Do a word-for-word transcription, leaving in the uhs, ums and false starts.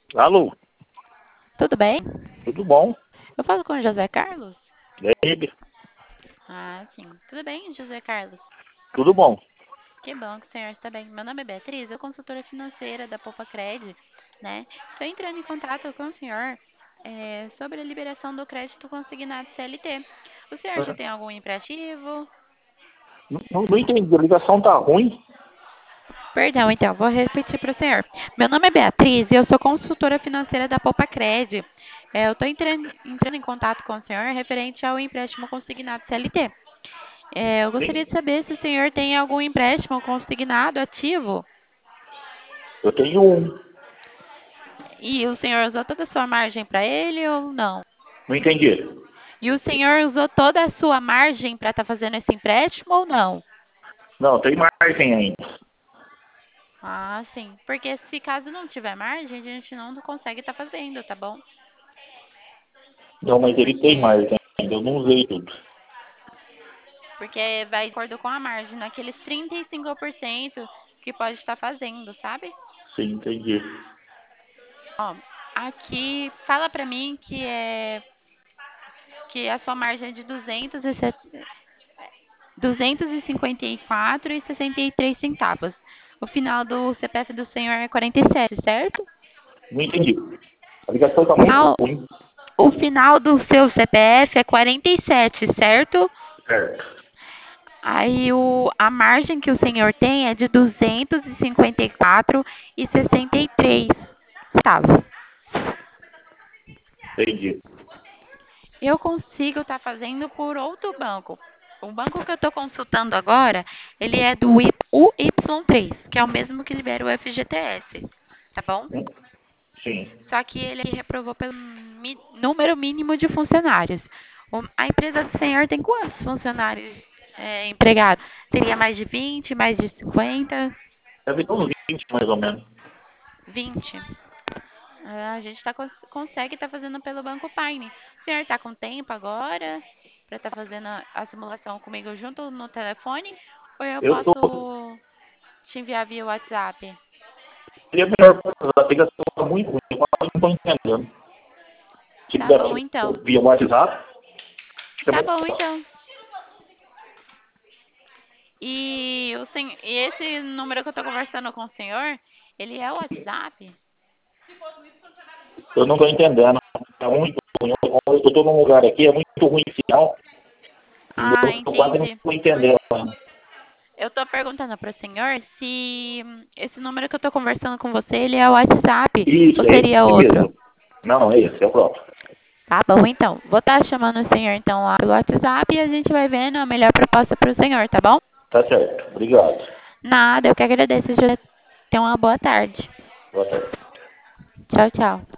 Alô, Tudo bem? tudo bom? Eu falo com o José Carlos? E aí, Ah, sim. Tudo bem, José Carlos? tudo bom? Que bom que o senhor está bem. Meu nome é Beatriz, eu sou consultora financeira da Poupa Cred, né? Estou entrando em contato com o senhor eh, sobre a liberação do crédito consignado C L T. O senhor já tem algum empréstimo? Não, não, não entendi, a ligação tá ruim? Perdão, então, vou repetir para o senhor. Meu nome é Beatriz e eu sou consultora financeira da Poupa Cred. Eh, eu estou entrando, entrando em contato com o senhor referente ao empréstimo consignado C L T. É, eu gostaria de Sim. saber se o senhor tem algum empréstimo consignado ativo Eu tenho um. e o senhor usou toda a sua margem para ele ou não? Não entendi. E o senhor usou toda a sua margem para estar fazendo esse empréstimo ou não? Não, tem margem ainda. Ah, sim. Porque se caso não tiver margem, a gente não consegue estar fazendo, tá bom? Não, mas ele tem Porque margem ainda, eu não usei tudo. porque vai de acordo com a margem, naqueles trinta e cinco por cento que pode estar fazendo, sabe? Sim, entendi. Ó, aqui fala para mim que é que a sua margem é de duzentos e duzentos e cinquenta e quatro e sessenta e três centavos. O final do C P F do senhor é quarenta e sete, certo? Não entendi. A ligação tá O muito final, ruim. o final do seu C P F é quarenta e sete, certo? Certo. Aí o, a margem que o senhor tem é de duzentos e cinquenta e quatro e sessenta e três centavos. Entendi. Eu consigo estar fazendo por outro banco. O banco que eu estou consultando agora, ele é do U Y três, que é o mesmo que libera o F G T S, tá bom? Hum? Sim. Só que ele reprovou pelo mi- número mínimo de funcionários. O- a empresa do senhor tem quantos funcionários é, empregados? Teria mais de vinte, mais de cinquenta, Deve ter uns vinte mais ou menos. vinte? Ah, a gente tá, cons- consegue estar fazendo pelo Banco Paine. O senhor está com tempo agora para estar fazendo a, a simulação comigo junto no telefone? Ou eu Eu tô. posso te enviar via WhatsApp? Seria melhor, a ligação tá muito ruim, eu quase não tô entendendo. Se Tá ligar bom, então. via WhatsApp, fica Tá mais bom, fácil. então. E, o sen... e esse número que eu tô conversando com o senhor, ele é o WhatsApp? Eu não tô entendendo. Tá muito ruim. Eu, eu tô num lugar aqui, é muito ruim o sinal. E Ah, eu, eu quase não entendi. tô entendendo. Eu tô perguntando para o senhor se hum, esse número que eu tô conversando com você, ele é o WhatsApp Isso, ou é seria esse outro? mesmo. Não, não é esse, é o próprio. Tá bom, então. Vou estar chamando o senhor então lá pelo WhatsApp e a gente vai vendo a melhor proposta para o senhor, tá bom? Tá certo. Obrigado. Nada, eu que agradeço. Já tenha uma boa tarde. Boa tarde. Tchau, tchau.